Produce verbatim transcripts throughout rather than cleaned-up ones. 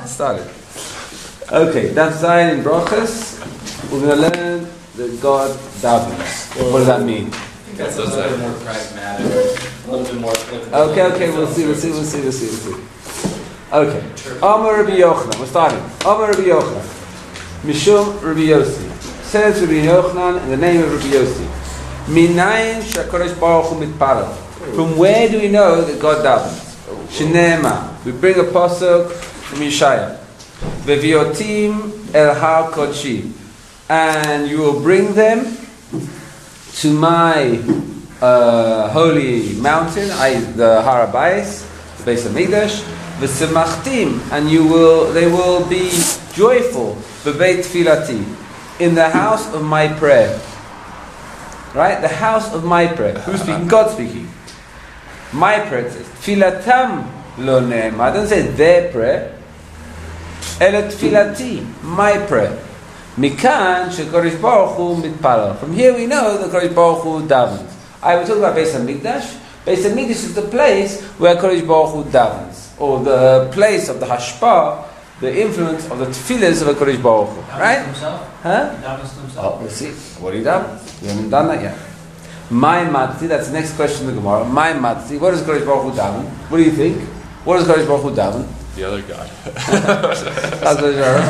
Started. Okay, that's Zion in Brachas. We're going to learn that God davens. What does that mean? That's a little bit more pragmatic. A little bit more. Okay, okay, we'll see, we'll see, we'll see, we'll see, we'll see. Okay. Amar Rabbi Yochanan. We're starting. Amar Rabbi Yochanan. Mishum Rabbi Yossi. Says Rabbi Yochanan in the name of Rabbi Yossi. Minayin Shakodesh Baruch Hu Mitparel. From where do we know that God davens? Shnema. We bring a pasuk from Yeshaya. Veviotim El Har Kodshi. And you will bring them to my uh, holy mountain, I, the Har Habayis, the Beis Hamikdash. V'semachtim, and you will, they will be joyful. B'beit tefilati, in the house of my prayer. Right, the house of my prayer. Who's speaking? God speaking. My prayer, it says. Tfilatam lo ne'emar. I don't say their prayer. Ela tfilati, my prayer. Mikan shekodesh baruch hu mitparel. From here we know that Kodesh Baruch Hu davens. I was talking about Beis Hamikdash. Beis Hamikdash is the place where Kodesh Baruch Hu davens, or the place of the hashpah, the influence of the tefillahs of the Kodesh Baruch Hu. Right? Himself? Huh? He davens to himself. Oh, we'll see. What he davens? We haven't done that yet. My matzi, that's the next question in the Gemara. My matzi, what does Kodesh Baruch Hu daven? What do you think? What does Kodesh Baruch Hu daven? The other guy. That's the Shalom.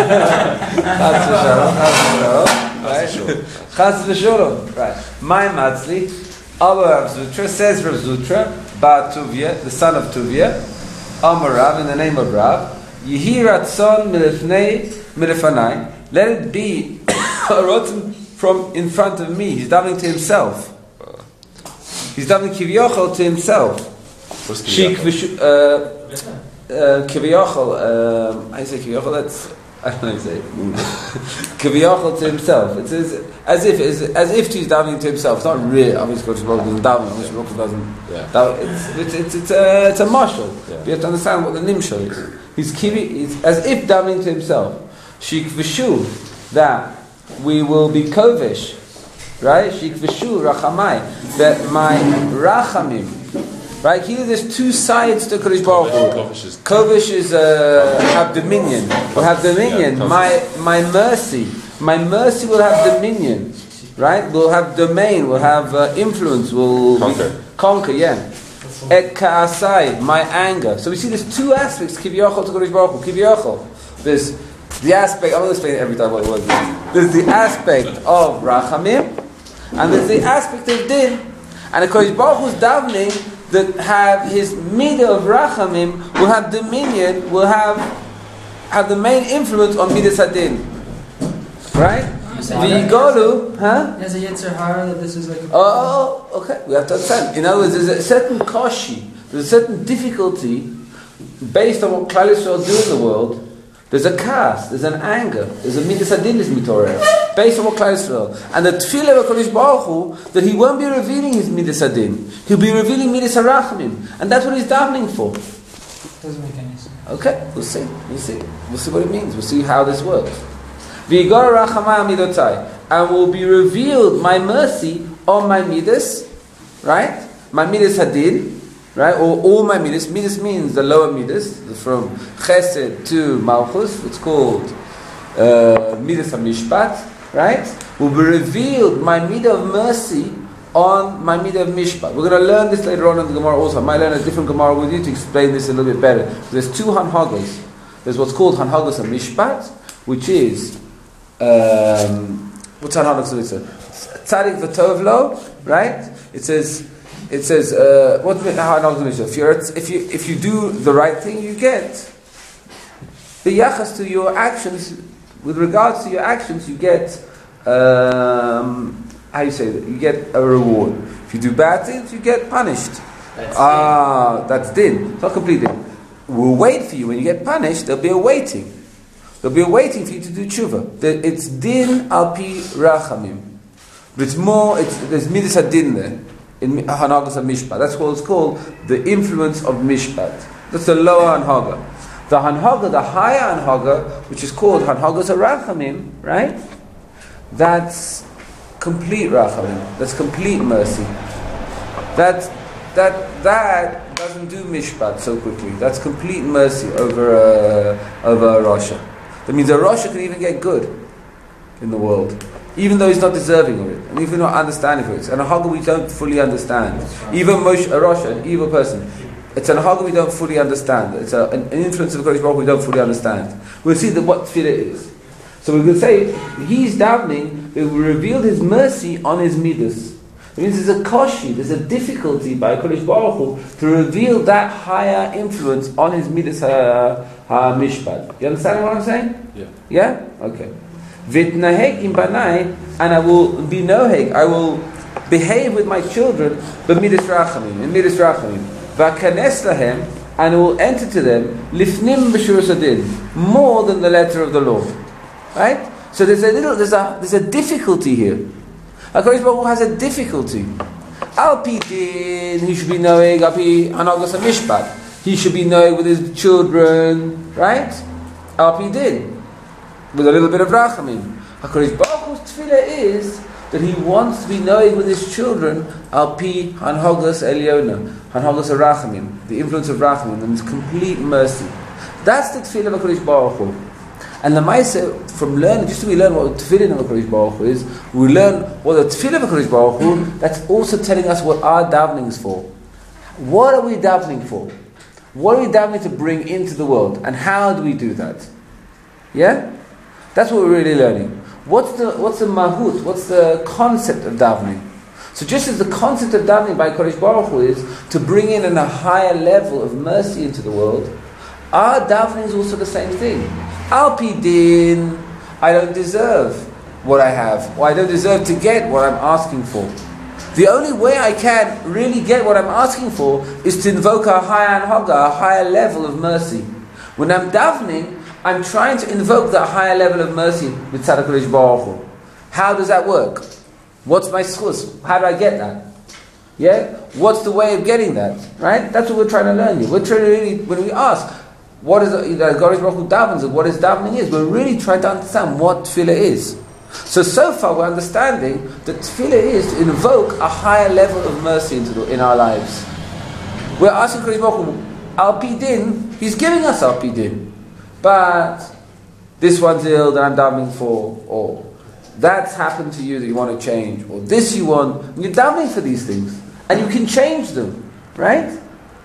That's the Shalom. That's the Shalom. Chas v'sholom. Right. My matzli, Abba Rav Zutra, says Rav Zutra, Ba Tuvia, the son of Tuvia, Amar Rav, in the name of Rav, Yehi Ratzon milifnei milifanai. Let it be a rotten from in front of me. He's davening to himself. He's davening kivyochel to himself. What's Shik v'shu, uh, uh, kivyochel, um, I say kivyochel, that's, I don't know how to say it. Kivyochel to himself. It's as, as if as, as if he's davening to himself. It's not real. Obviously, Kodesh Baruch Hu doesn't daven. Kodesh Baruch Hu doesn't. Yeah. Daven. It's it's it's it's a it's a marshal. Yeah. You have to understand what the nimshal is. He's kivi. He's as if davening to himself. Shik v'shu, that we will be kovish, right? Shik v'shu rachamai, that my rachamim. Right, here there's two sides to Kodesh Baruch Hu. Kovish is uh, have dominion. Will have dominion. My my mercy, my mercy will have dominion. Right, will have domain. Will have uh, influence. Will conquer. Be, conquer. Yeah. Et ka'asai, my anger. So we see there's two aspects. Kivyochel to Kodesh Baruch Hu. Kivyochel. There's the aspect. I'm going to explain it every time what it was. There's the aspect of rachamim, and there's the aspect of din. And the Kodesh Baruch Hu's davening that have his midah of rachamim will have dominion, will have have the main influence on midas hadin, right? V'yigolu, huh? There's a Yetzer Hara that this is like. A Oh, okay. We have to understand. In other words, there's a certain koshi, there's a certain difficulty based on what Klal Yisrael do in the world. There's a kas, there's an anger, there's a midas hadin is mitorah based on what Klal Yisrael, and the tefillah of Kodesh Baruch Hu that he won't be revealing his midas hadin, he'll be revealing midas harachamim, and that's what he's davening for. doesn't make any sense. Okay, we'll see, we'll see, we'll see what it means. We'll see how this works. V'yigor rachamai midotai, and will be revealed my mercy on my midas, right? My midas hadin. Right, or all my midas. Midas means the lower midas, from Chesed to Malchus. It's called uh, midas hamishpat. Right, will be revealed my midah of mercy on my midah of mishpat. We're going to learn this later on in the Gemara. Also, I might learn a different Gemara with you to explain this a little bit better. There's two hanhagas. There's what's called hanhagas of mishpat, which is um, what's hanhagas of mishpat? Tzadik v'tovlo. Right, it says. It says, uh, what if you if you if you do the right thing, you get the yachas to your actions. With regards to your actions, you get um, how you say that? You get a reward. If you do bad things, you get punished. That's Ah, uh, that's din. It's not complete din. We'll wait for you when you get punished. There'll be a waiting. There'll be a waiting for you to do tshuva. It's din al pi rachamim. But it's more. It's there's midas hadin there. In Hanagas of Mishpat. That's what it's called, the influence of Mishpat. That's the lower Hanhaga. The Hanhaga, the higher Hanhaga, which is called Hanhagas Rachamim, right? That's complete Rachamim. That's complete mercy. That that that doesn't do mishpat so quickly. That's complete mercy over a, over a Rasha. That means a Rasha can even get good in the world, even though he's not deserving of it, and even not understanding of it. And a Haga we don't fully understand. Even Moshe, a Rasha, an evil person, it's an Haga we don't fully understand. It's a, an, an influence of the Kodesh Baruch Hu we don't fully understand. We'll see that what tefillah is. So we could say he's davening that we revealed his mercy on his midas. It means there's a koshi, there's a difficulty by Kodesh Baruch Hu to reveal that higher influence on his midas ha-mishpat. You understand what I'm saying? Yeah. Yeah? Okay. Vitnaheg im banai, and I will be noheg, I will behave with my children, b'midas rachamim, in midas rachamim. V'kanes lahem, and I will enter to them, lifnim b'shuras adin, more than the letter of the law. Right? So there's a little, there's a, there's a difficulty here. HaKadosh Baruch Hu has a difficulty. Al pi din, he should be knowing, al pi hanagas hamishpat. He should be knowing with his children, right? Al pi din, with a little bit of rachamim. HaKadosh Baruch Hu's tefillah is that he wants to be knowing with his children al pi hanhagas eliona, hanhagas rachamim, the influence of rachamim, and his complete mercy. That's the tefillah of HaKadosh Baruch Hu. And the Maisa, from learning, just so we learn what the tefillin of HaKadosh Baruch Hu is, we learn what the tefillin of HaKadosh Baruch Hu, that's also telling us what our davening is for. What are we davening for? What are we davening to bring into the world? And how do we do that? Yeah? That's what we're really learning. What's the what's the mahut? What's the concept of davening? So just as the concept of davening by Kodesh Baruch Hu is to bring in a higher level of mercy into the world, our davening is also the same thing. Al pi din, I don't deserve what I have, or I don't deserve to get what I'm asking for. The only way I can really get what I'm asking for is to invoke a higher anhaga, a higher level of mercy. When I'm davening, I'm trying to invoke that higher level of mercy with Tzaddik HaKadosh Baruch Hu. How does that work? What's my schus? How do I get that? Yeah? What's the way of getting that? Right? That's what we're trying to learn here. We're trying to really, when we ask, what is the Kodesh Baruch Hu davens, what is davening is, we're really trying to understand what tefillah is. So, so far we're understanding that tefillah is to invoke a higher level of mercy into the, in our lives. We're asking Kodesh Baruch Hu, al pi din, he's giving us al pi din. But this one's ill that I'm davening for, or that's happened to you that you want to change, or this you want, and you're davening for these things, and you can change them, right?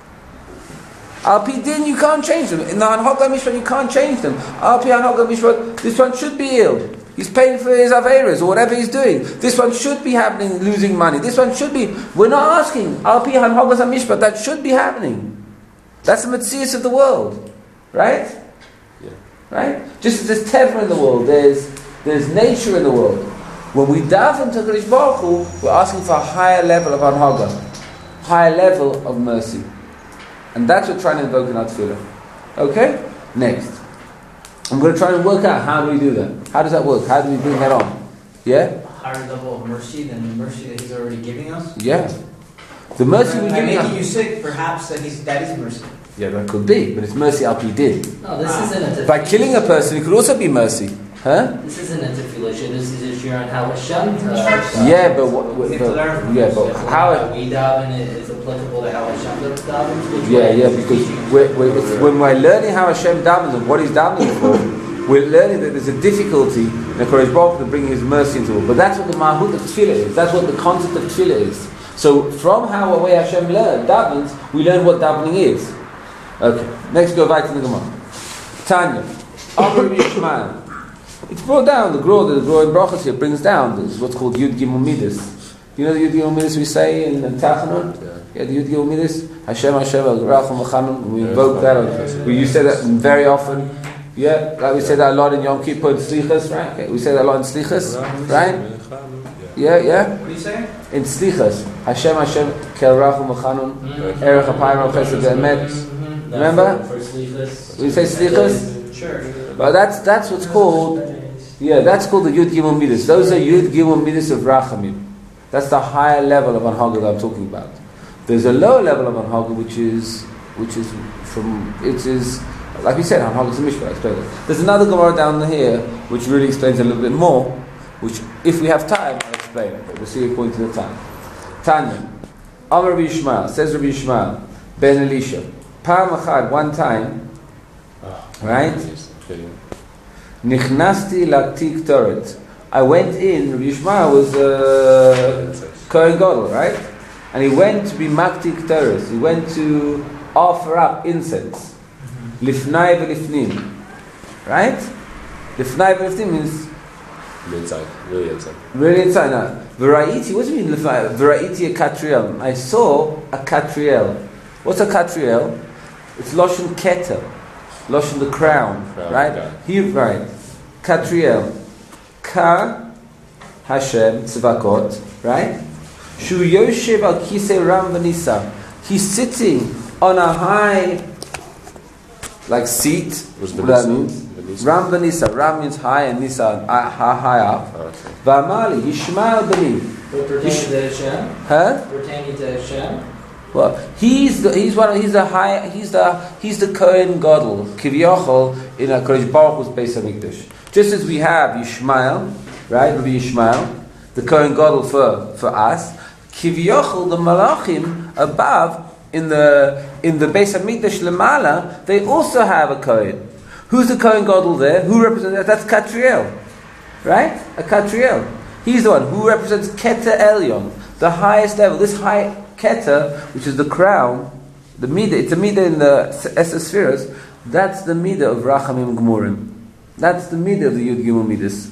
Al pi din, you can't change them. In the Hanhaga Mishpat, you can't change them. Al pi Hanhaga Mishpat, this one should be ill. He's paying for his Averas or whatever he's doing. This one should be happening, losing money. This one should be. We're not asking. Al pi Hanhaga Mishpat, that should be happening. That's the Metzius of the world. Right? Yeah. Right? Just as there's Teva in the world, there's there's nature in the world. When we daven to Kodesh Baruch Hu, we're asking for a higher level of Hanhaga, higher level of mercy. And that's what we're trying to invoke in our tefillah. Okay? Next. I'm going to try and work out how do we do that. How does that work? How do we bring that on? Yeah? A higher level of mercy than the mercy that He's already giving us? Yeah. The mercy we're By giving making us. you sick, perhaps that He's that is mercy. Yeah, that could be. But it's mercy al pi din. No, this isn't a tefillah. By killing a person, it could also be mercy. Huh? This isn't a tefillah. This is a shir on how Hashem does. Yeah, but what? what We have to learn but, from yeah, this. but Therefore, how? how we daven is applicable to how Hashem davens. Which Yeah, way yeah, is because teaching. we're, we're, when we're learning how Hashem davens and what He's davening for, we're learning that there's a difficulty in the Kodesh Baruch Hu to bring His mercy into it. But that's what the mahut of tefillah is. That's what the concept of tefillah is. So from how way Hashem learned davens, we learn what davening is. Okay, next go back to the Gemara. Tanya, Amar Yishmael. It's brought down, the Gra, the Gra in Brachos here brings down, this is what's called Yud Gimel Midas. You know the Yud Gimel Midas we say in Tachanun? Yeah. yeah, the Yud Gimel Midas, Hashem, Hashem, Rachum, Machanun, we invoke yeah, that, we, you say that very often, yeah, like we say that a lot in Yom Kippur and Slichas, right? Okay. We say that a lot in Slichas, right? Yeah, yeah? What do you say? In Slichas, Hashem, Hashem, Kel Rachum, Machanun, Erech HaPayim, Chesed Ve'emet, remember? For Slichas. We say Slichas? Sure. Well, that's that's what's called, yeah, that's called the Yud Gimel Midas. Those are Yud Gimel Midas of Rachamim. That's the higher level of Anhaga that I'm talking about. There's a lower level of Anhaga which is, which is from, it is, like we said, Anhaga is a Mishpah, I explained it. There's another Gemara down here which really explains a little bit more, which if we have time, I'll explain it, but we'll see according to the time. Tanya, Amar Rabbi Yishmael, says Rabbi Yishmael, ben Elisha. Pam achad, one time, right? Nichnasti laktik toret. I went in, Rabbi Yishmael was uh, Kohen Gadol, right? And he went to be maktik toret. He went to offer up incense. Lifnai v'lifnim. Right? Lifnai v'lifnim means inside, really inside. Really inside. Now, V'ra'iti, what do you mean lifnai? V'ra'iti a katriel. I saw a katriel. What's a katriel? It's Loshen Keter. Loshen the crown. Crown, right? yeah. He, right. Katriel. Ka Hashem Tzvakot. Right? Shu Yoshev al Kisei Ram Vanisa. He's sitting on a high, like seat. What's what that Vanisa? means? Vanisa? Ram Vanisa. Ram means high and Nisa uh, high up. Oh, okay. V'amali Yishmael Bani. But pertaining to Hashem? Huh? Pertaining to Hashem? Well, he's the he's one of, he's the high he's the he's the Kohen Gadol Kivyochel in a Kodesh Baruch Hu's Beis Hamikdash. Just as we have Yishmael, right? Rabbi Yishmael, the Kohen Gadol for for us. Kivyochel, the Malachim above in the in the Beis Hamikdash Lemala, they also have a Kohen. Who's the Kohen Gadol there? Who represents that? That's Katriel, right? A Katriel. He's the one who represents Keter Elyon, the highest level. This high Keter, which is the crown, the Midah, it's a Midah in the Esser Spheres, that's the Midah of Rachamim Gmurim. That's the Midah of the Yud Gimel Midas.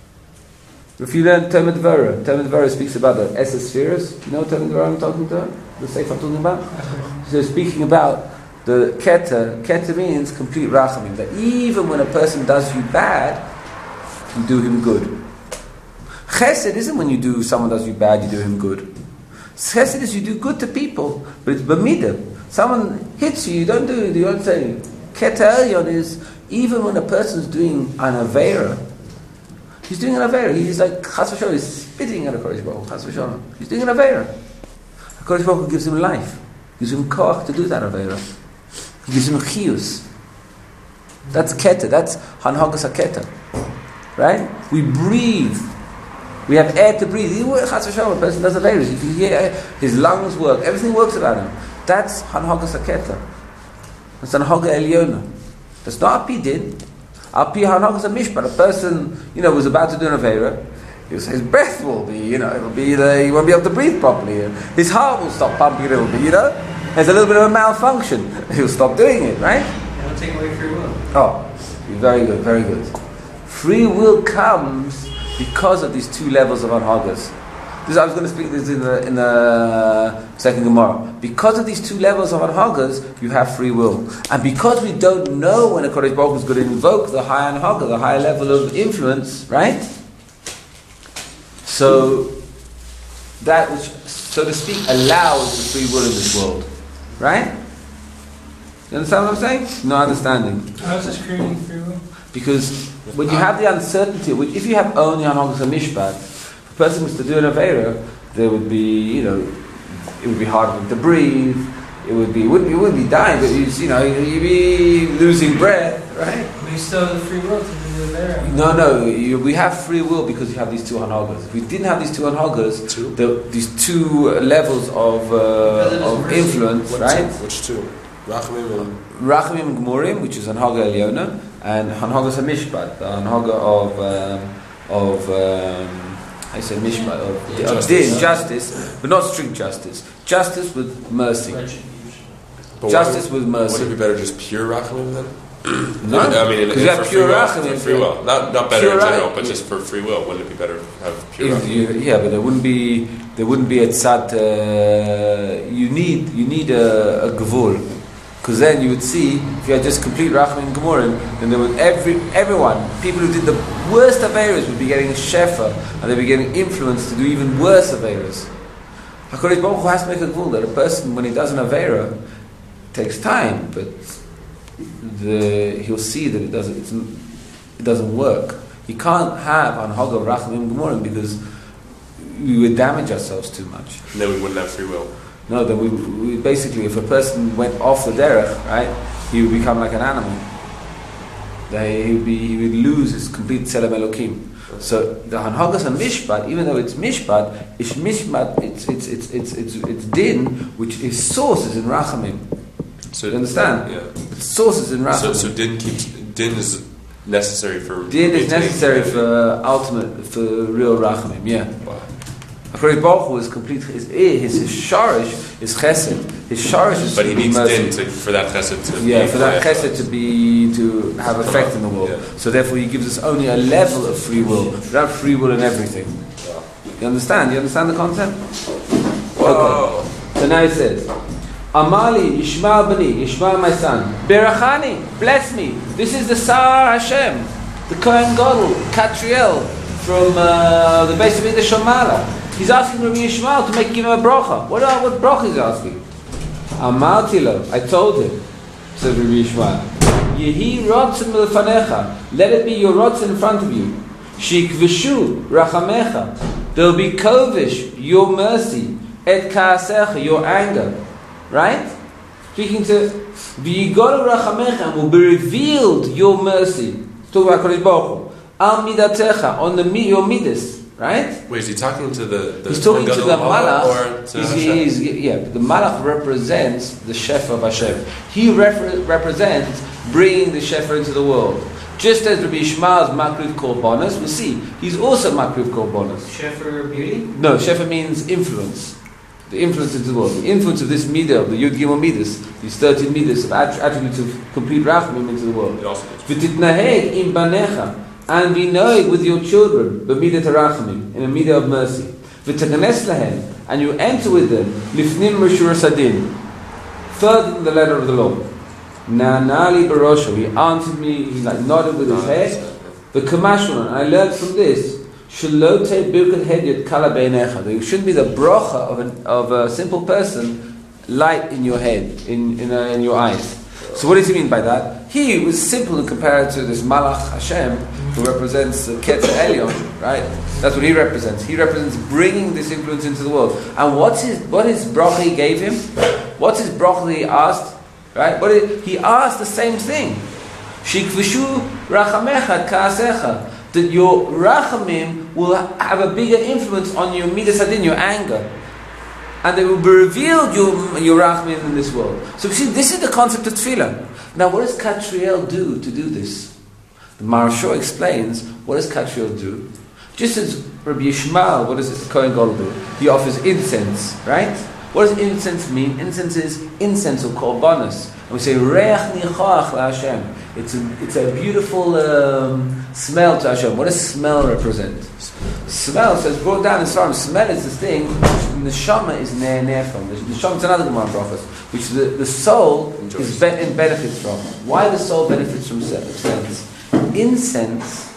If you learn Talmud Dvorah, Talmud Dvorah speaks about the Esser Spheres. You know Talmud Dvorah I'm talking to? The Sefer I'm talking about? So speaking about the Keter, Keter means complete Rachamim, that even when a person does you bad, you do him good. Chesed isn't when you do, someone does you bad, you do him good. Chesed is you do good to people, but it's b'midah. Someone hits you, you don't do it, you don't say. Keter Elyon is, even when a person's doing an Aveira, he's doing an Aveira, he's like, Chas v'sholom, he's spitting at a Kodesh Baruch, Chas v'sholom. He's doing an Aveira. A Kodesh Baruch gives him life, gives him koach to do that Aveira. He gives him chiyus. That's Keter, that's Hanhagas HaKeter. Right? We breathe. We have air to breathe. Even when Chas v'sholom, a person does a virus, you can hear his lungs work, everything works about him. That's Hanhagas HaKeter. That's Hanhaga Elyona. That's not Api did. Api Hanhagas HaMishpat. A person, you know, was about to do an Aveira, his, his breath will be, you know, it'll be, the, he won't be able to breathe properly. His heart will stop pumping a little bit, you know? There's a little bit of a malfunction. He'll stop doing it, right? It'll take away free will. Oh, very good, very good. Free will comes because of these two levels of anhagas. This, I was going to speak this in the in the second Gemara. Because of these two levels of anhagas, you have free will, and because we don't know when a Kodesh Baruch Hu is going to invoke the high anhaga, the high level of influence, right? So that which, so to speak, allows the free will in this world, right? You understand what I'm saying? No understanding. How is this creating free will? Because when you have the uncertainty, which if you have only Hanhagas HaMishpat, if a person was to do an Aveira, there would be, you know, it would be hard for him to breathe, it would be, it wouldn't, it wouldn't be dying, but he'd, you know, he'd be losing breath, right? But you still have the free will to do the there. No, no, you, we have free will because you have these two Hanhagas. If we didn't have these two Hanhagas, Two? the, these two levels of, uh, of influence, What right? two? Which two? Rachamim and... Rachamim Gmurim, which is Hanhaga Elyona, and Hanhagas HaMishpat, the Hanhaga of um, of um, I say Mishpat of, Yeah, of justice. din, justice, but not strict justice. Justice with mercy. But Justice why- with mercy. Wouldn't it be better just pure Rachamim then? No, I mean, in, because in, you have for pure free will, Rachamim. for free will. Not, not better Pure in general, Rachamim. but just for free will. Wouldn't it be better to have pure If Rachamim? you, yeah, but there wouldn't be there wouldn't be a tzad. Uh, you need you need a, a gevul. Because then you would see, if you had just complete Rachamim and Gemurim, then there would every everyone, people who did the worst Aveiros would be getting shefa, and they'd be getting influence to do even worse Aveiros. HaKadosh Baruch Hu has to make a gvul that a person, when he does an Aveira, takes time, but the, he'll see that it doesn't it's, it doesn't work. He can't have Hanhaga of Rachamim and Gemurim because we would damage ourselves too much. And then we wouldn't have free will. No, that we, we basically, if a person went off the derech, right, he would become like an animal. That he would be, he would lose his complete Tzelem Elokim. So the hanhagas and mishpat, even though it's mishpat, it's mishpat. It's it's it's it's it's, it's din, which is source is in rachamim. So You understand? Yeah. Its source is in rachamim. So, so din keeps din is necessary for din is maintaining necessary humanity. for ultimate for real rachamim. Yeah. Wow. Hakadosh Baruch Hu is complete. His his his sharish is chesed. His sharish is But he needs mercy. din to, for that chesed to Yeah, be for that fully chesed to be to have effect in the world. Yeah. So therefore, he gives us only a level of free will. Without free will in everything. You understand? You understand the concept? Whoa. Okay. So now it says, Amali Yishmael bani, Yishmael my son, Berachani, bless me. This is the Sar Hashem, the Kohen Gadol, Katriel, from uh, the base of Midrash Shomala. He's asking Rabbi Yishmael to make give him a bracha. What are, what bracha is he asking? Amalti lo, I told him, said Rabbi Yishmael, Yehi rotzen milfanecha, let it be your rotzen in front of you. Shikvishu rachamecha, there'll be kovish, your mercy, et kaasecha, your anger. Right? Speaking to V'yigolu rachamecha, will be revealed your mercy. Talk about Kodesh Baruch Hu. Al midatecha, on the your midas. Right? Wait, is he talking to the, the He's talking to the malach. or to He's, Hashem? he's, yeah, the malach represents the shefa of Hashem. He repre- represents bringing the shefa into the world. Just as Rabbi Yishmael's makriv korbanos, we'll see, he's also makriv korbanos. Shefer beauty? No, shefa means influence. The influence into the world. The influence of this midah, of the Yud Gimel midas, these thirteen midas of att- attributes of complete rachamim into the world. It also V'titnaheg im banecha, and be knowing with your children, b'midat harachamim, in a midah of mercy. V'taganes lahem, and you enter with them, lifnim rishur sadin, further than the letter of the law. Na'nali barosho, he answered me, he like nodded with his head. The kamashon, and I learned from this, shalote birkat hedyot kala beinecha, that you shouldn't be the bracha of, an, of a simple person, light in your head, in in, uh, in your eyes. So what does he mean by that? He was simple in comparison to this Malach Hashem, who represents the Ketzer Elyon, right? That's what he represents. He represents bringing this influence into the world. And what's his, what his bracha he gave him? What's his bracha that he asked? Right? What did, he asked the same thing. Shikvishu rachamecha kaasecha. That your rachamim will have a bigger influence on your midas hadin, your anger. And they will be revealed your, your rachamim in this world. So you see, this is the concept of tefillah. Now what does Katriel do to do this? The Maharsha explains, what does Katriel do? Just as Rabbi Yishmael, what does the Kohen Gadol do? He offers incense, right? What does incense mean? Incense is incense of korbanos. And we say, Reach nichach la Hashem. It's a, it's a beautiful um, smell to Hashem. What does smell represent? Smell says, brought down in Svarim, smell is this thing, the neshama is ne'er ne'er from. The neshama is another Gemara prophet, which the, the soul is be- and benefits from. Why the soul benefits from sense? Incense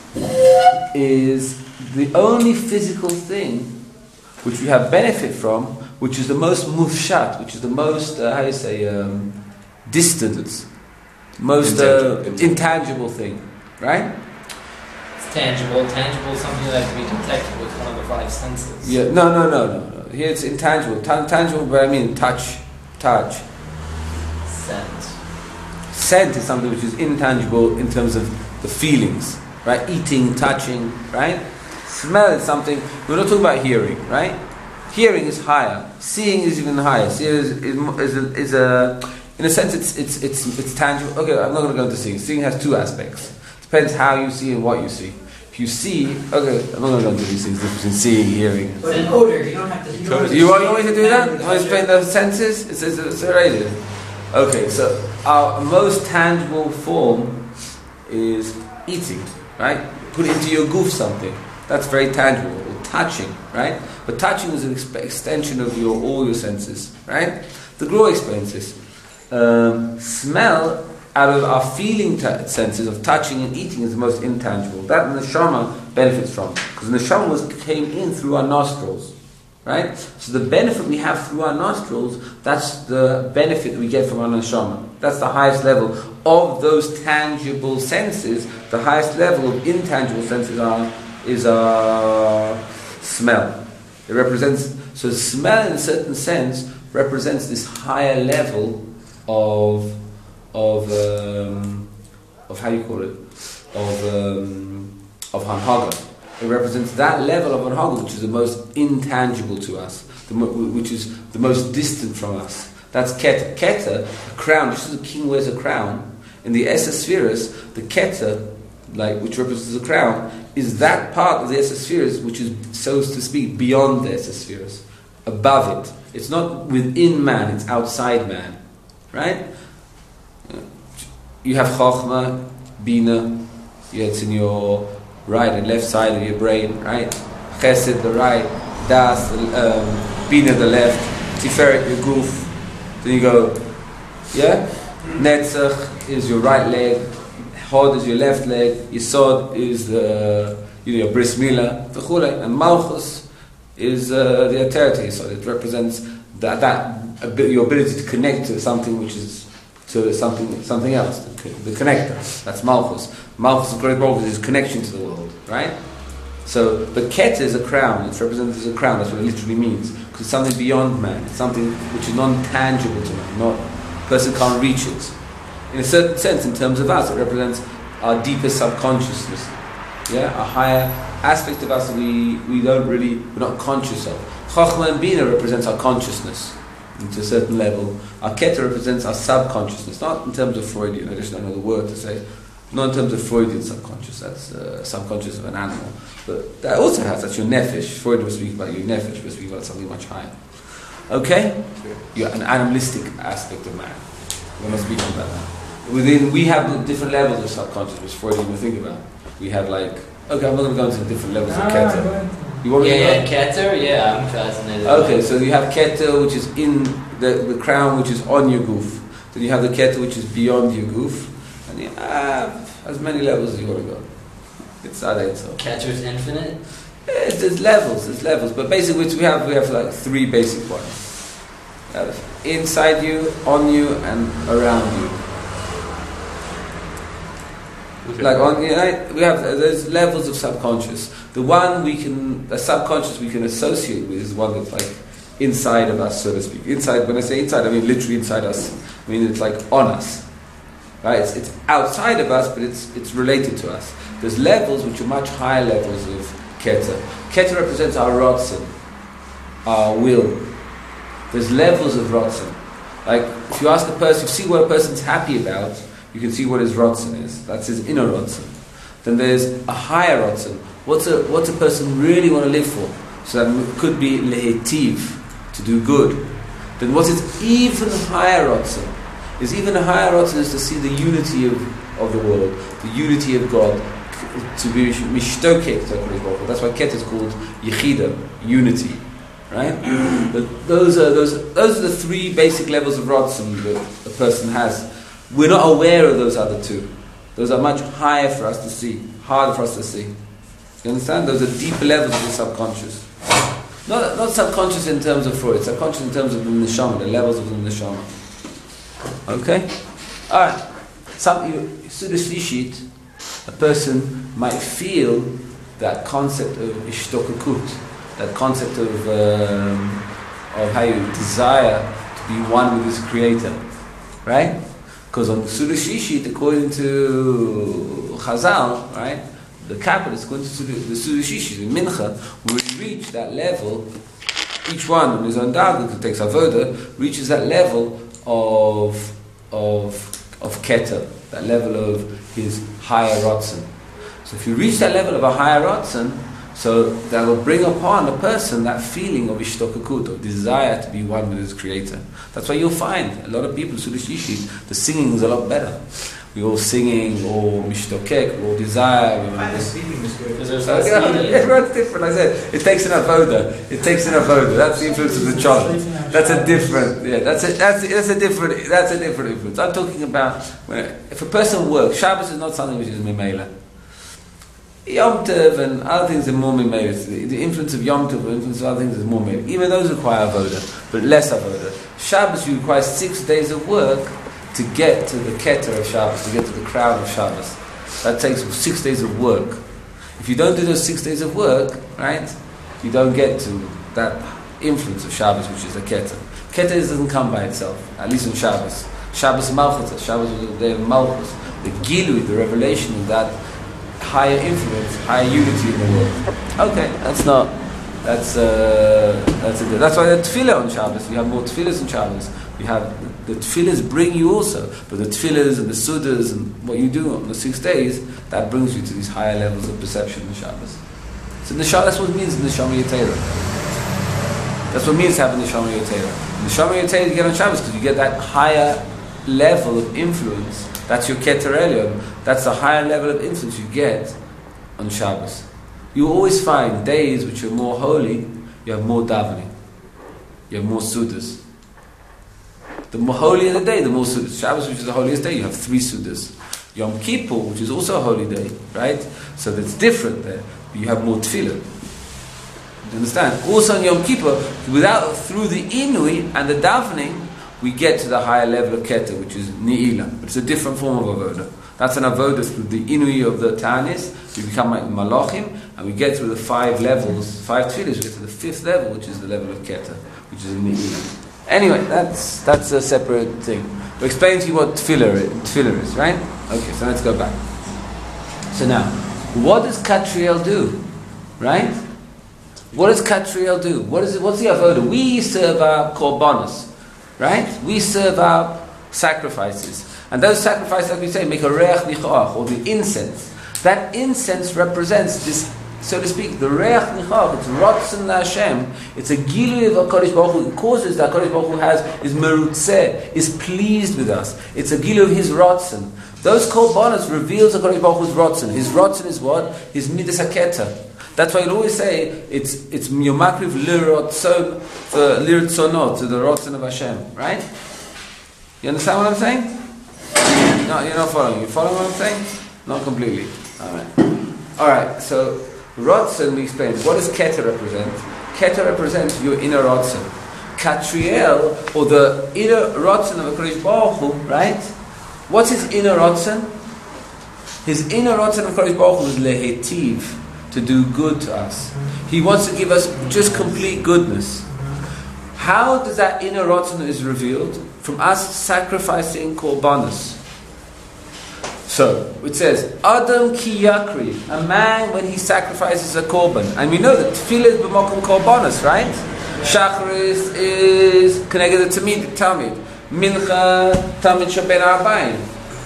is the only physical thing which we have benefit from, which is the most mufshat, which is the most, uh, how do you say, um, distant, most uh, Intangible. intangible thing, right? It's tangible. Tangible is something that can be detected with one of the five senses. Yeah, no, no, no, no, no. Here it's intangible. Ta- tangible, but I mean touch, touch. Scent. Scent is something which is intangible in terms of the feelings, right? Eating, touching, right? Smell is something, we're not talking about hearing, right? Hearing is higher. Seeing is even higher. Seeing is, is, is, a, is a, in a sense, it's, it's, it's, it's tangible. Okay, I'm not going to go into seeing. Seeing has two aspects. Depends how you see and what you see. If you see, okay, I'm not going to go into these things, the difference between seeing and hearing. But an odor, you don't have to. You, don't have to You want, see you want me to do that? You want to explain the senses? It's, it's, it's already. Okay, so our most tangible form is eating, right? Put into your goof something. That's very tangible. Or touching, right? But touching is an exp- extension of your all your senses, right? The Gru explains this. Um, smell, out of our feeling t- senses of touching and eating, is the most intangible. That the neshama benefits from, because the neshama was came in through our nostrils, right? So the benefit we have through our nostrils, that's the benefit we get from our neshama. That's the highest level of those tangible senses. The highest level of intangible senses are is our smell. It represents, so smell in a certain sense represents this higher level of of um, of how do you call it, of um, of hanhaga. it represents that level of Anhaga, which is the most intangible to us, the mo- which is the most distant from us. That's Keter. Keter, a crown, just as a king wears a crown, in the Esser spheres, the Keter, like, which represents the crown, is that part of the Esser spheres which is, so to speak, beyond the Esser spheres, above it. It's not within man, it's outside man. Right? You have Chochmah, Bina, it's in your right and left side of your brain, right? Chesed, the right, Das, the, um, Bina, the left, Tiferet, your goof. Then you go, yeah? Netzach is your right leg, Hod is your left leg, Yisod is the, you know, your bris milah, and Malchus is uh, the eternity. So it represents that, that your ability to connect to something which is to something something else, the, the connector. That's Malchus. Malchus, great Malchus, is connection to the world, right? So, but Keter is a crown. It's represented as a crown. That's what it literally means. Because it's something beyond man. It's something which is non-tangible to man. Not a person can't reach it. In a certain sense, in terms of us, it represents our deepest subconsciousness. Yeah, a higher aspect of us that we, we don't really, we're not conscious of. Chochmah and Bina represents our consciousness, to a certain level. Our Keter represents our subconsciousness, not in terms of Freudian, I just don't know the word to say, not in terms of Freudian subconscious, that's uh, subconscious of an animal. But that also has, that's your nefesh. Freud was speaking about your nefesh, we're speaking about something much higher. Okay? You're an animalistic aspect of man. We're not speaking about that. Within, we have different levels of subconscious, which Freud even think about. We have like, okay, I'm not going to go into the different levels of Keter. You want me Yeah, to yeah, Keter, yeah, I'm fascinated. Okay, so you have Keter, which is in the, the crown, which is on your goof. Then you have the Keter, which is beyond your goof. And you have as many levels as you want to go. It's that ain't so. Keter's infinite? Yeah, there's levels, there's levels. But basically, which we have, we have like three basic ones. We have inside you, on you, and around you. Okay. Like on, you know, we have there's levels of subconscious. The one we can, the subconscious we can associate with is one that's like inside of us, so to speak. Inside. When I say inside, I mean literally inside us. I mean it's like on us, right? It's, it's outside of us, but it's it's related to us. There's levels which are much higher levels of Keter. Keter represents our Ratzon, our will. There's levels of Ratzon. Like if you ask a person, you see what a person's happy about. You can see what his Ratzon is. That's his inner Ratzon. Then there's a higher Ratzon. What's a what's a person really want to live for? So that could be lehetiv, to do good. Then what's its even higher Ratzon? Is even a higher Ratzon is to see the unity of, of the world, the unity of God, to be mishtokek to HaKadosh. That's why Keter is called Yechida, unity. Right? But those are those those are the three basic levels of Ratzon that a person has. We're not aware of those other two. Those are much higher for us to see, harder for us to see. You understand? Those are deeper levels of the subconscious. Not not subconscious in terms of Freud, subconscious in terms of the neshama, the levels of the neshama. Okay? Alright. Some Suda Shlishit, a person might feel that concept of ishtokakut, that concept of um, of how you desire to be one with his creator. Right? Because on Suda Shishit, according to Chazal, right, the Kabbalists, according to the Suda Shishit, in Mincha, when we reach that level, each one on his own darga, who takes avoda, reaches that level of of of Keter, that level of his higher Ratzon. So if you reach that level of a higher Ratzon, so that will bring upon a person that feeling of ishtokakut, of desire to be one with his creator. That's why you'll find a lot of people, Suda Shishit, the singing is a lot better. We're all singing, or mishtokek, or desire. I find the sleeping is good. Because there's So, less yeah, needed. everyone's different. Like I said, it takes an avoda. It takes an avoda. That's the influence of the child. That's a different. Yeah, that's a that's a, that's a different. That's a different influence. I'm talking about when if a person works. Shabbos is not something which is memela. Yom Tov and other things are more memela. The, the influence of Yom Tov, the influence of other things is more memela. Even those require avoda, but less avoda. Shabbos you require six days of work to get to the Keter of Shabbos, to get to the crown of Shabbos. That takes six days of work. If you don't do those six days of work, right, you don't get to that influence of Shabbos, which is the Keter. Keter doesn't come by itself, at least on Shabbos. Shabbos Malchus, Shabbos was the day of Malchus. The Gilui, the revelation of that higher influence, higher unity in the world. Okay, that's not. That's uh, that's a, that's why the tefillah on Shabbos. We have more tefillahs on Shabbos. We have the tefillahs bring you also, but the tefillahs and the sudas and what you do on the six days that brings you to these higher levels of perception in Shabbos. So the Shabbos, that's what it means in the Neshama Yotera. That's what it means to have the Neshama Yotera. In the Neshama Yotera you get on Shabbos because you get that higher level of influence. That's your Keter Elyon. That's the higher level of influence you get on Shabbos. You always find days which are more holy, you have more davening. You have more sudas. The more holier the day, the more sudas. Shabbos, which is the holiest day, you have three sudas. Yom Kippur, which is also a holy day, right? So that's different there. But you have more tefillah. You understand? Also on Yom Kippur, without, through the inui and the davening, we get to the higher level of Keter, which is Ni'ila. It's a different form of avodah. That's an avodah through the inui of the Tanis. We become like Malachim, and we get through the five levels, five tefillahs, we get to the fifth level, which is the level of Keter, which is Ni'ila. Anyway, that's that's a separate thing. We'll explain to you what tefillah is, tefillah is, right? Okay, so let's go back. So now, what does Katriel do? Right? What does Katriel do? What is it? What's the avodah? We serve our korbanos, right? We serve our sacrifices. And those sacrifices, like we say, make a reach nichach, or the incense. That incense represents this, so to speak, the reach nichach. It's rotzen Hashem. It's a gilui of HaKadosh Baruch Hu. It causes that HaKadosh Baruch Hu has is merutzeh, is pleased with us. It's a gilui of His rotzen. Those korbanos reveals HaKadosh Baruch Hu's rotzen. His rotzen is what? His midas haketa. That's why you always say it's it's yomakriv lirotzon for lirotzonot, to the rotzen of Hashem. Right? You understand what I'm saying? No, you're not following. You follow what I'm saying? Not completely. Alright. Alright, so Rotzen, we explained. What does Keter represent? Keter represents your inner Rotzen. Katriel, or the inner Rotzen of HaKadosh Baruch Hu, right? What's his inner Rotzen? His inner Rotzen of HaKadosh Baruch Hu is lehetiv, to do good to us. He wants to give us just complete goodness. How does that inner Rotzen is revealed? From us sacrificing korbanos. So, it says, Adam ki yakri, a man when he sacrifices a korban. And we know that tefillah is b'mokum korbanos, right? Shacharis is connected to Tamid. Mincha, Tamid Shaben Arbaim.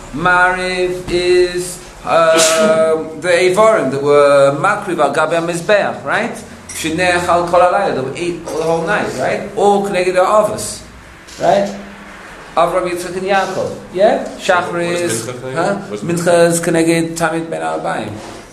Mariv is uh, the Evorim that were Makriv al Gabi HaMizbeach, right? Shinei Chal Kol Halayla, that were eat all the whole night, right? All connected to Avos, right? Avram, Yitzchak, and Yaakov. Yeah? Shachar is... Huh? Mincha is connected Tamid Ben Arbaim.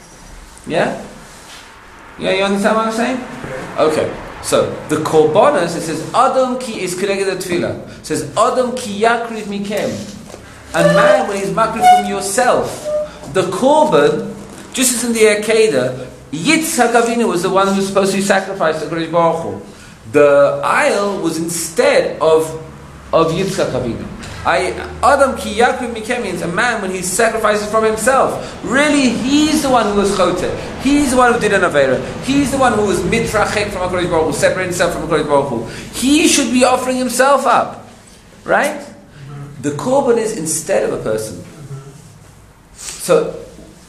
Yeah? Yeah, you understand what I'm saying? Okay. So, the korbanos, it says, Adam ki is connected to tefillah. It says, Adam ki yakriv mikem. And man, when he's makriv from yourself, the korban, just as in the Akedah, Yitzchak Avinu was the one who was supposed to be sacrificed to HaKadosh Baruch Hu. The aisle was instead of of Yitzchak Avinu. I, Adam ki yakriv mikem means a man when he sacrifices from himself. Really, he's the one who was choteh. He's the one who did an avera. He's the one who was mitrachek from HaKadosh Baruch Hu, separated himself from HaKadosh Baruch Hu. He should be offering himself up. Right? Mm-hmm. The korban is instead of a person. Mm-hmm. So,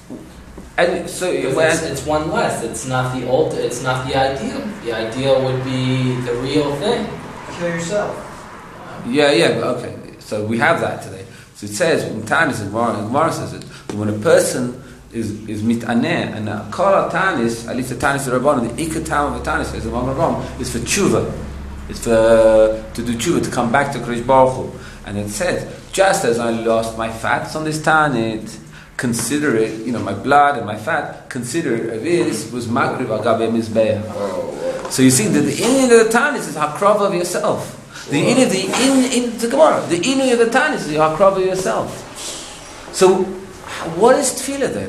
and so when it's, it's one less. It's not the old. It's not the ideal. The ideal would be the real thing. Kill yourself. Yeah, yeah, okay. So we have that today. So it says, in Tanis, and Gemara says it, that when a person is is mitaneh, and a kol Tanis, at least the Tanis of Rabban, the ikar tam of the Tanis, says among Rabban, is for tshuva. It's for to do tshuva, to come back to HaKadosh Baruch Hu. And it says, just as I lost my fats on this Tanit, consider it, you know, my blood and my fat, consider it, this was makriv al gabe mizbeach. So you see that the inyan of the Tanis is hakrav of yourself. The inyan, the in in the Gemara, the inyan of the Tanis is the hakrav of yourself. So, what is tefillah then?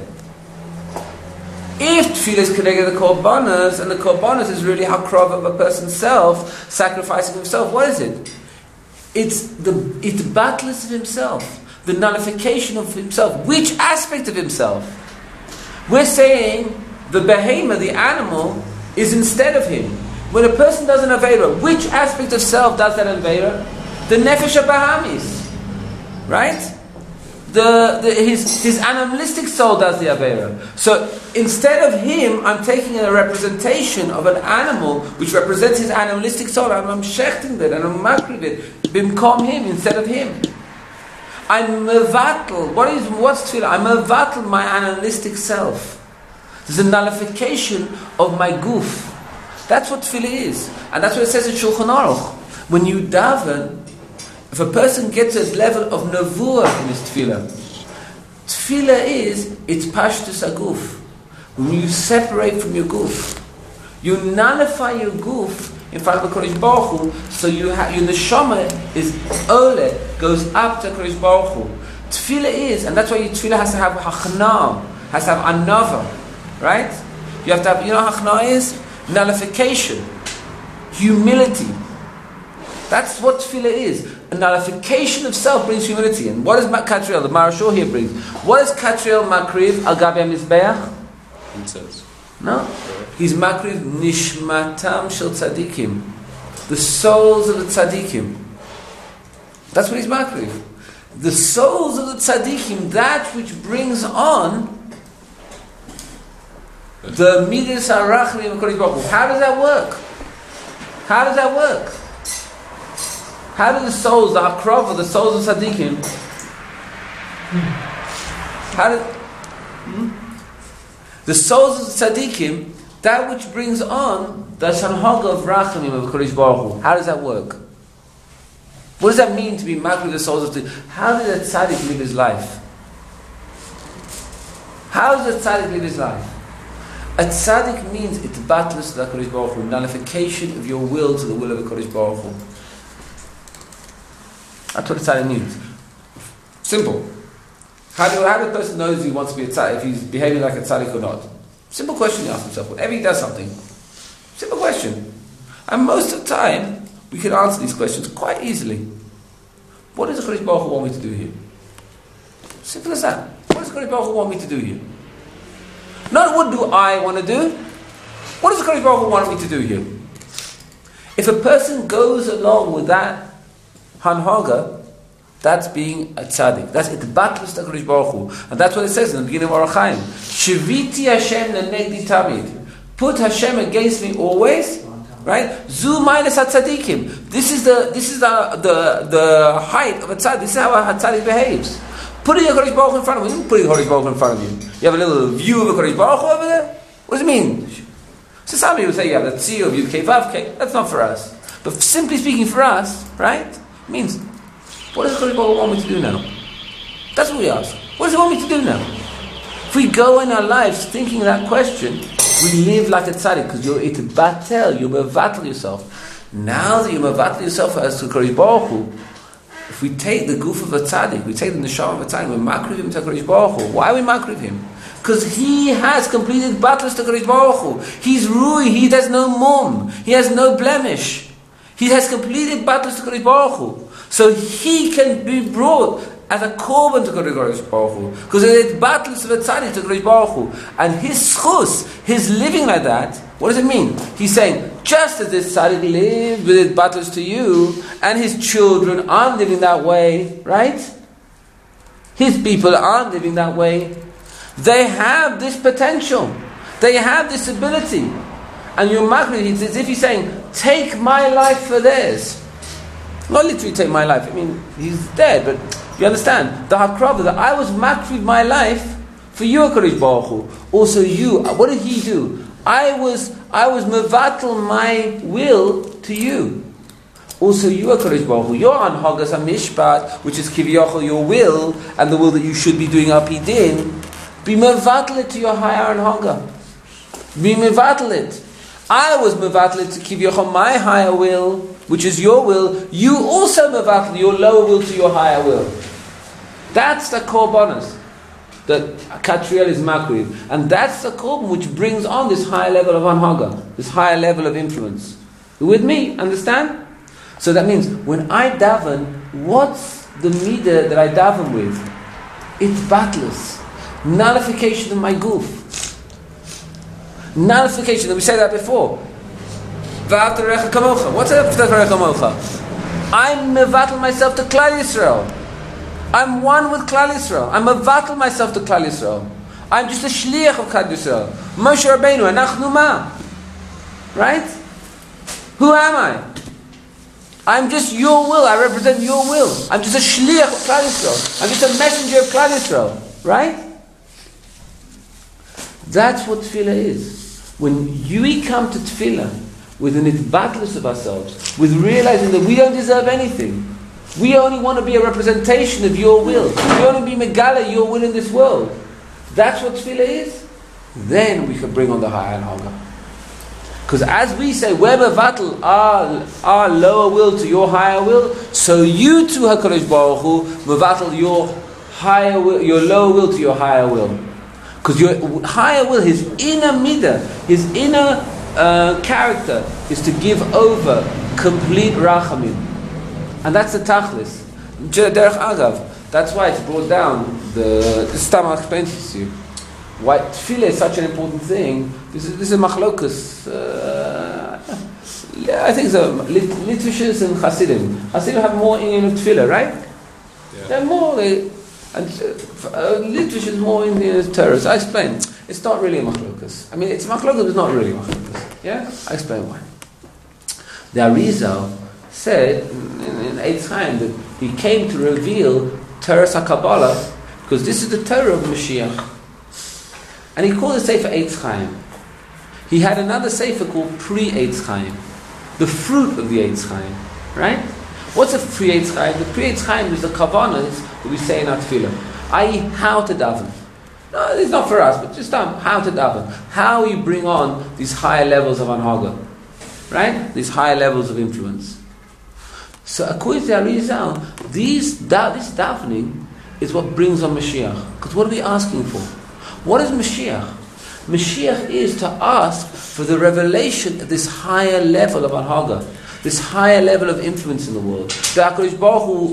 If tefillah is connected to the korbanos, and the korbanos is really hakrav of a person's self, sacrificing himself, what is it? It's the it's battles of himself, the nullification of himself. Which aspect of himself? We're saying the behemoth, the animal, is instead of him. When a person does an Aveira, which aspect of self does that Aveira? The Nefesh HaBahamis. Right? the, the his his animalistic soul does the avera. So instead of him, I'm taking a representation of an animal which represents his animalistic soul, and I'm shechting it and I'm makriv it, bimkom him instead of him. I'm mevatel. What is what's tefillah? I'm mevatel my animalistic self. There's a nullification of my goof. That's what tefillah is, and that's what it says in Shulchan Aruch. When you daven, if a person gets a level of nevuah in his tefillah, tefillah is it's pashtus aguf. When you separate from your goof, you nullify your goof in front of the Kodesh Baruch Hu, so you have your neshama is ole, goes up to Kodesh Baruch Hu. Tefillah is, and that's why your tefillah has to have hachna, has to have anava, right? You have to have, you know, hachna is nullification, humility. That's what tefillah is. A nullification of self brings humility. And what is Katriel? The Marashur here brings. What is Katriel makriv al gabi mizbeach? Incense. No. He's makriv nishmatam shel tzadikim. The souls of the tzadikim. That's what he's makriv. The souls of the tzadikim, that which brings on the midas harachmim of Kodesh Baruch Hu. How does that work? How does that work? How do the souls, the akrava, the souls of tzaddikim, how do hmm? the souls of the tzaddikim, that which brings on the shanhaga of rachamim of Kodesh Baruch Hu, how does that work? What does that mean to be mad with the souls of the? How did a tzaddik live his life? How does a tzaddik live his life? A tzaddik means it's battles to the Kodesh Baruch Hu, nullification of your will to the will of the Kodesh Baruch Hu. That's what a tzaddik means. Simple. How do how do a person knows he wants to be a tzaddik, if he's behaving like a tzaddik or not? Simple question he asks himself. Whenever he does something, simple question. And most of the time, we can answer these questions quite easily. What does the Kodesh Baruch Hu want me to do here? Simple as that. What does the Kodesh Baruch Hu want me to do here? Not what do I want to do? What does the Kodesh Baruch Hu want me to do here? If a person goes along with that hanhaga, that's being a tzaddik. That's it. Batlus the Kodesh Baruch Hu, and that's what it says in the beginning of Orach Chaim. Shiviti Hashem lenegdi tamid. Put Hashem against me always. Right? Zu minus hatzadikim. This is the this is the the the height of a tzaddik. This is how a tzaddik behaves. Putting a Kodesh Baruch Hu in front of you. Putting a Kodesh Baruch Hu in front of you. You have a little view of a Kodesh Baruch Hu over there. What does it mean? So some people say you have the tzio of Yud Kei Vav Kei. That's not for us. But simply speaking, for us, right? It means, what does the Kodesh Baruch Hu want me to do now? That's what we ask. What does He want me to do now? If we go in our lives thinking that question, we live like a tzaddik, because you're it batel, you mevatel yourself. Now that you mevatel yourself as to Kodesh Baruch Hu, if we take the goof of a tzaddik, we take the neshama of a tzaddik, we makriv him to Kodesh Baruch Hu. Why we makriv him? Because he has completed battles to Kodesh Baruch Hu. He's rui, he has no mum, he has no blemish. He has completed battles to Kodesh Baruch Hu. So he can be brought as a korban to Kodesh Baruch Hu, because it's battles of a tzaddik to Kodesh Baruch Hu, and his schus, his living like that. What does it mean? He's saying, just as this tzaddik lived with his battles to you, and his children aren't living that way, right? His people aren't living that way. They have this potential. They have this ability, and you're makriv. It's as if he's saying, take my life for theirs. Not literally take my life. I mean, he's dead, but you understand the hakrava that I was makriv my life for you, Kodesh Baruch Hu. Also, you. What did he do? I was I was mevatel my will to you. Also, you are Kodesh Baruch Hu. You're on Hagas HaMishpat, which is kiviyachol your will and the will that you should be doing up din. Be mevatel it to your higher and Haga. Be mevatel it. I was mevatel it to kiviyachol my higher will, which is your will. You also mevatel your lower will to your higher will. That's the korbanos that Katriel is makriv, and that's the korban which brings on this higher level of anhaga, this higher level of influence. You with me? Understand? So that means when I daven, what's the midah that I daven with? It's battles, nullification of my goof, nullification. And we said that before. What's up? I'm mevatel myself to Klal Yisrael. I'm one with Klal Yisrael. I'm mevatel myself to Klal Yisrael. I'm just a shliach of Klal Yisrael. Moshe Rabbeinu, anachnu ma. Right? Who am I? I'm just your will. I represent your will. I'm just a shliach of Klal Yisrael. I'm just a messenger of Klal Yisrael. Right? That's what tefillah is. When we come to tefillah with an itbatlus of ourselves, with realizing that we don't deserve anything, we only want to be a representation of your will. We only be megala your will in this world. That's what tefillah is. Then we can bring on the higher hanhaga. Because as we say, we're mevatel our, our lower will to your higher will, so you too, HaKadosh Baruch Hu, mevatel your higher will, your lower will to your higher will. Because your higher will, his inner midah, his inner uh, character, is to give over complete rachamim. And that's the tachlis. Derech agav. That's why it's brought down. The, the Stam explains this to you. Why tefillah is such an important thing. This is this is machlokus. Uh, yeah, I think so. Lit- Litvishes and Hasidim. Hasidim have more in of tefillah, right? Yeah. They're more. They, and uh, Litvish is more in the terrorists. I explain. It's not really a machlokus. I mean, it's machlokus, it's not really machlokus. Yeah, I explain why. The Arizal said in, in Eitz Chaim that he came to reveal Torah HaKabbalah because this is the Torah of Mashiach. And he called the Sefer Eitz Chaim. He had another Sefer called Pre-Eitz Chaim, the fruit of the Eitz Chaim, right? What's a Pre-Eitz Chaim? The Pre-Eitz Chaim is the Kavanas that we say in our Tefillah, that is how to daven. No, it's not for us, but just um, how to daven. How you bring on these higher levels of anhaga, right? These higher levels of influence. So according to Arizal, these, da, this davening is what brings on Mashiach. Because what are we asking for? What is Mashiach? Mashiach is to ask for the revelation of this higher level of anhaga, this higher level of influence in the world. The HaKadosh Baruch Hu,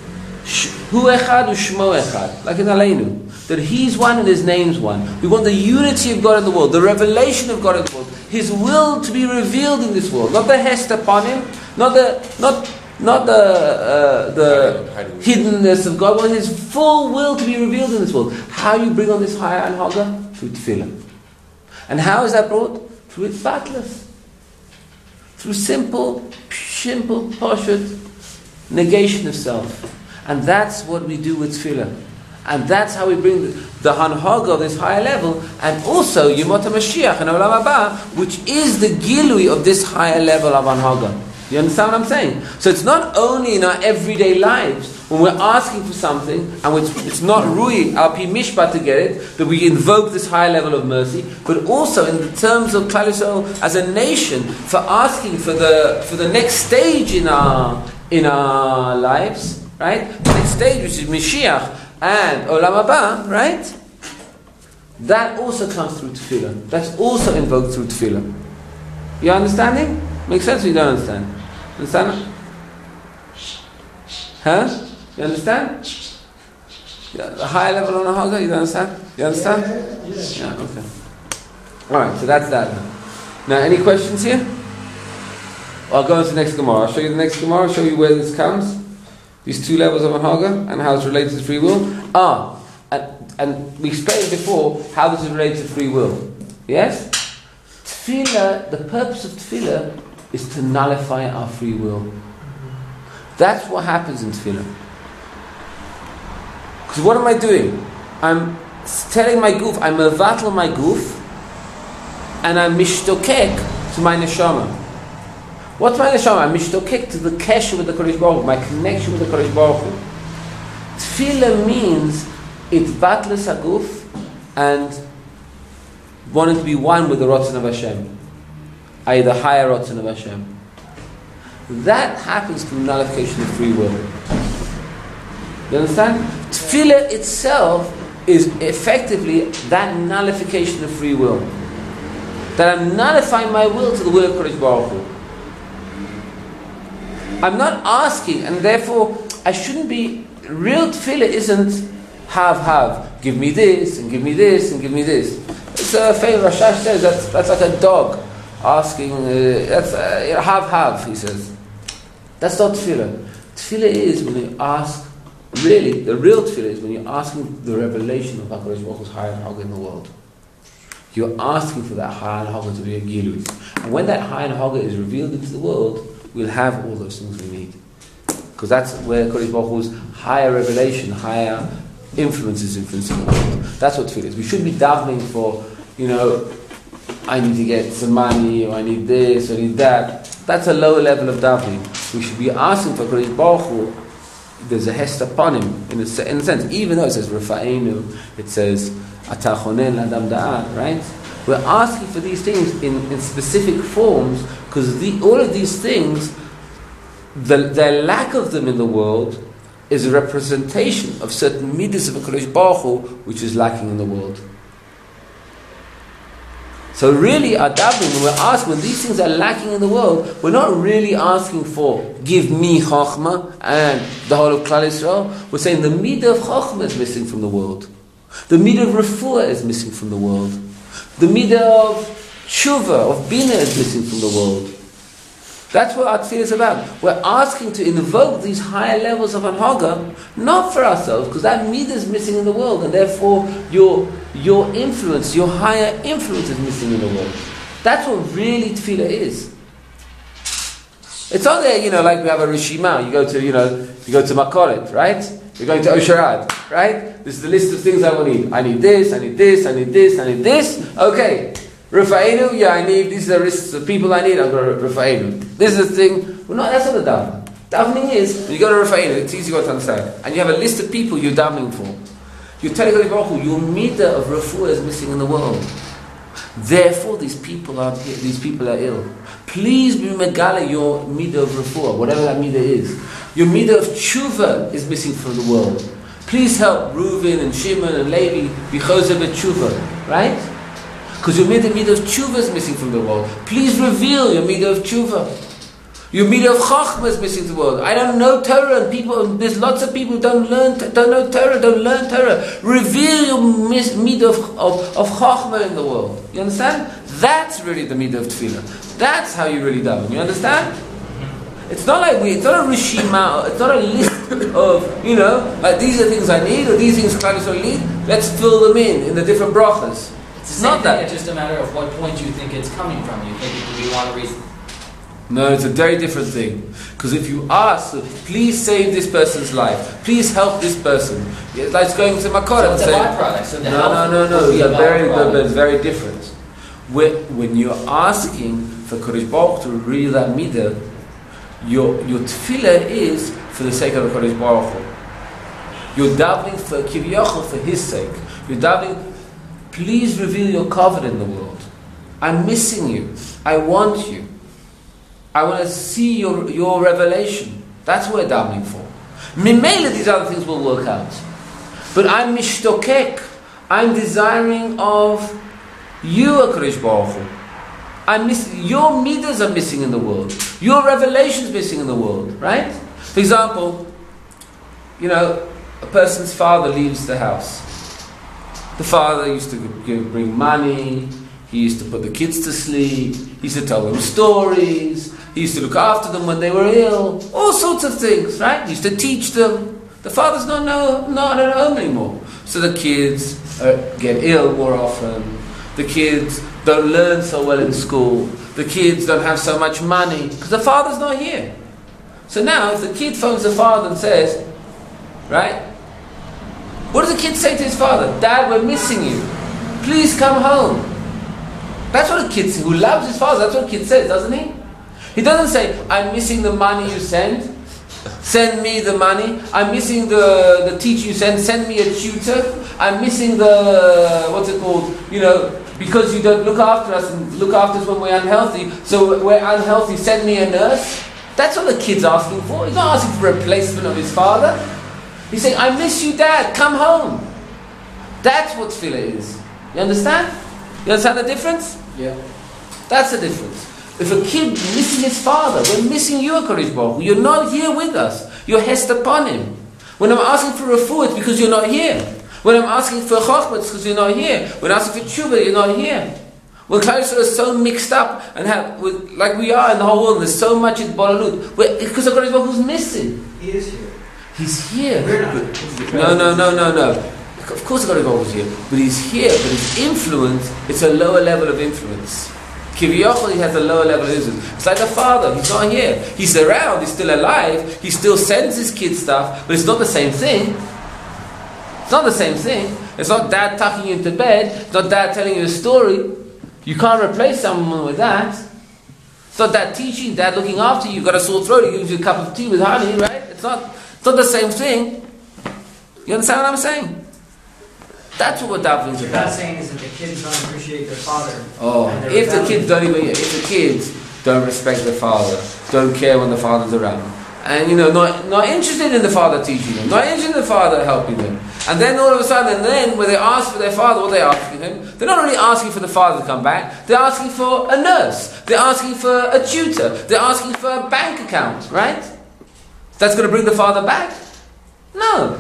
Hu Echad U'Shmo Echad, like in Aleinu, that He's one and His name's one. We want the unity of God in the world, the revelation of God in the world, His will to be revealed in this world, not the hest upon Him, not the not not the uh, the hiding, hiding. hiddenness of God, but His full will to be revealed in this world. How you bring on this higher anhaga? Through tefillah. And how is that brought? Through its battles. Through simple, simple, poshut negation of self. And that's what we do with tefillah. And that's how we bring the, the hanhaga of this higher level, and also Yemot HaMashiach and Olam Haba, which is the gilui of this higher level of hanhaga. You understand what I'm saying? So it's not only in our everyday lives, when we're asking for something, and it's, it's not rui, al pi mishpat to get it, that we invoke this higher level of mercy, but also in the terms of Klal Yisrael as a nation, for asking for the for the next stage in our in our lives, right? The next stage, which is Mashiach and Olam Haba, right? That also comes through tefillah. That's also invoked through tefillah. You understanding? Makes sense or you don't understand? Understand? Huh? You understand? Yeah, the higher level on the Haga, you don't understand? You understand? Yeah, yeah. Yeah, okay. Alright, so that's that now. Now, any questions here? I'll go on to the next Gemara. I'll show you the next Gemara, I'll show you where this comes. These two levels of Haga and how it's related to free will. Ah, and, and we explained before how this is related to free will. Yes? Tefillah, the purpose of Tefillah is to nullify our free will. That's what happens in Tefillah. Because what am I doing? I'm telling my goof, I'm mevatel my goof, and I'm mishtokek to my neshama. What's my neshama? I'm mishtokek to the kesher with the Kodesh Baruch Hu, my connection with the Kodesh Baruch Hu. Tefillah means it's batlas aguf and wanting to be one with the Ratzon of Hashem, that is the higher Ratzon of Hashem. That happens through nullification of free will. You understand? Tefillah itself is effectively that nullification of free will. That I'm nullifying my will to the will of Kodesh Baruch Hu. I'm not asking, and therefore I shouldn't be. Real tefillah isn't have have. Give me this and give me this and give me this. It's a famous Rashash says that's that's like a dog asking. Uh, that's uh, you know, have have. He says that's not tefillah. Tefillah is when you ask really, the real tefillah is when you're asking the revelation of HaKadosh Baruch Hu's higher and Haga in the world. You're asking for that higher and Haga to be a Gilui. And when that higher and Haga is revealed into the world, we'll have all those things we need. Because that's where Kodesh Baruch Hu's higher revelation, higher influence is influencing the world. That's what tefillah is. We shouldn't be davening for, you know, I need to get some money, or I need this, or I need that. That's a lower level of davening. We should be asking for Kodesh Baruch Hu. There's a hest upon him, in a, in a sense, even though it says Rafa'enu, it says Atachonen Adam Da'an, right? We're asking for these things in, in specific forms, because the, all of these things, the, the lack of them in the world is a representation of certain midas of HaKadosh Baruch Hu, which is lacking in the world. So really, our davening, when we're asking, when these things are lacking in the world, we're not really asking for, give me Chochmah and the whole of Klal Yisrael. We're saying the midah of Chochmah is missing from the world. The midah of Refuah is missing from the world. The midah of Tshuva, of Bina is missing from the world. That's what our tefillah is about. We're asking to invoke these higher levels of Anhaga, not for ourselves, because that midah is missing in the world, and therefore your your influence, your higher influence is missing in the world. That's what really tefillah is. It's not there, you know, like we have a rishima. You go to, you know, you go to Makoret, right? You're going to Osharad, right? This is the list of things I will need. I need this, I need this, I need this, I need this. Okay. Rafa'enu, yeah, I need, these are the lists of people I need, I'll go to Rafa'enu. This is the thing, well, no, that's not the davening. Davening is, when you go to Rafa'enu, it's easy to understand, and you have a list of people you're davening for. You're telling HaKadosh Baruch Hu, your midah of refuah is missing in the world. Therefore, these people are these people are ill. Please be megala your midah of refuah, whatever that midah is. Your midah of tshuva is missing from the world. Please help Reuven and Shimon and Levi be choser b'tshuva, right? Because your midah, midah of tshuva is missing from the world. Please reveal your midah of tshuva. Your midah of chachma is missing from the world. I don't know Torah, and people, there's lots of people who don't learn, don't know Torah, don't learn Torah. Reveal your midah of, of, of chachma in the world. You understand? That's really the midah of tefillah. That's how you really daven. You understand? It's not like we, it's not a rishima, it's not a list of, you know, like these are things I need, or these things Klal Yisrael need. Let's fill them in, in the different brachas. It's not that. It's just a matter of what point you think it's coming from. You think we want to reason. No, it's a very different thing. Because if you ask, please save this person's life, please help this person, it's like going to Makorah. So it's a byproduct. So no, no, no, no, no. It's very, it's very different. When you're asking for Kodesh Baruch to reveal that midah, your your tefillah is for the sake of the Kodesh Baruch Hu. You're davening for Kiviyachol for His sake. You're davening. Please reveal your covenant in the world. I'm missing you. I want you. I want to see your, your revelation. That's what we're davening for. Mimela, these other things will work out. But I'm mishtokek. I'm desiring of you, HaKadosh Baruch Hu. I'm miss- your midas are missing in the world. Your revelation is missing in the world, right? For example, you know, a person's father leaves the house. The father used to give, bring money, he used to put the kids to sleep, he used to tell them stories, he used to look after them when they were ill, all sorts of things, right? He used to teach them. The father's not, no, not at home anymore. So the kids uh, get ill more often, the kids don't learn so well in school, the kids don't have so much money, because the father's not here. So now if the kid phones the father and says, right, what does the kid say to his father? Dad, we're missing you. Please come home. That's what a kid who loves his father, that's what a kid says, doesn't he? He doesn't say, I'm missing the money you send. Send me the money. I'm missing the, the teacher you send. Send me a tutor. I'm missing the, what's it called? You know, because you don't look after us and look after us when we're unhealthy. So we're unhealthy, send me a nurse. That's what the kid's asking for. He's not asking for a replacement of his father. He's saying, I miss you, Dad, come home. That's what tefillah is. You understand? You understand the difference? Yeah. That's the difference. If a kid missing his father, we're missing you, HaKadosh Baruch Hu. You're not here with us. You're hest upon him. When I'm asking for refuah, it's because you're not here. When I'm asking for chokhmah, it's because you're not here. When I'm asking for tshuva, you're not here. When Klal Yisrael is so mixed up, and have, with, like we are in the whole world, there's so much in Balalut, because HaKadosh Baruch Hu's missing. He is here. He's here. We're not. No, no, no, no, no. Of course, I got to go over here, but he's here. But his influence, it's a lower level of influence. Kiviyachol, he has a lower level of influence. It's like a father. He's not here. He's around. He's still alive. He still sends his kids stuff, but it's not the same thing. It's not the same thing. It's not dad tucking you into bed. It's not dad telling you a story. You can't replace someone with that. It's not dad teaching, dad looking after you. You've got a sore throat. He gives you a cup of tea with honey, right? It's not. It's not the same thing. You understand what I'm saying? That's what we're davening What you're about. not saying is that the kids don't appreciate their father. Oh, and they're if the rebelling. kids don't even, if the kids don't respect the father, don't care when the father's around, and you know, not not interested in the father teaching them, not interested in the father helping them, and then all of a sudden, then when they ask for their father, what they're asking them, they're not really asking for the father to come back. They're asking for a nurse. They're asking for a tutor. They're asking for a bank account, right? That's going to bring the father back? No.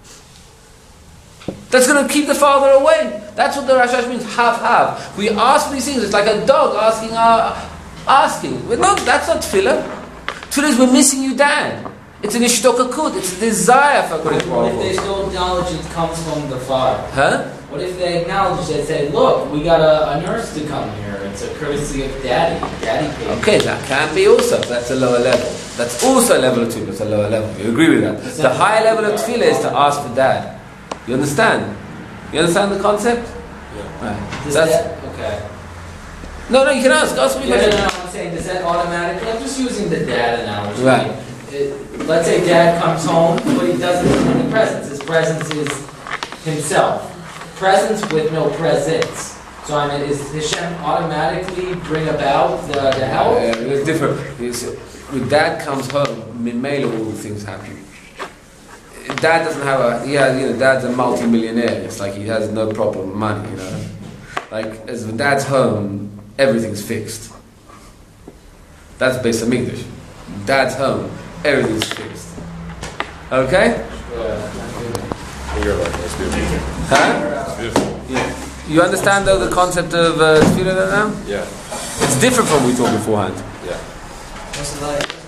That's going to keep the father away. That's what the Rashash means, have, have. We ask for these things. It's like a dog asking, uh, asking. Well, no, that's not tefillah. Tefillah is we're missing you, Dad. It's an ishtokakut. It's a desire for What if Kodesh they still acknowledge it comes from the father? Huh? What if they acknowledge it and say, look, we got a, a nurse to come here. It's a courtesy of daddy. Daddy paid. Okay, that can be also. That's a lower level. That's also a level of tefillah. It's a lower level. You agree with that? The higher level of tefillah is to ask for Dad. You understand? You understand the concept? Yeah. Right. Does That's, that, okay. no, no, you can ask. Ask me. No, no, no, I'm saying, does that automatically, I'm just using the dad analogy. Right. It- let's say dad comes home, but he doesn't have any presents. His presence is himself. Presence with no presents. So I mean, is Hashem automatically bring about the, the help? Yeah, it's different. It's, when Dad comes home, Mimela, all the things happen. Dad doesn't have a, yeah, you know, Dad's a multi-millionaire. It's like he has no problem with money, you know. Like, as when Dad's home, everything's fixed. That's Beis Hamikdash. Dad's home, everything's fixed. Okay? You're right. That's beautiful. Huh? It's beautiful. Yeah. You understand though the concept of uh, tefillah now? Yeah. It's different from what we talked beforehand. Yeah. What's the light?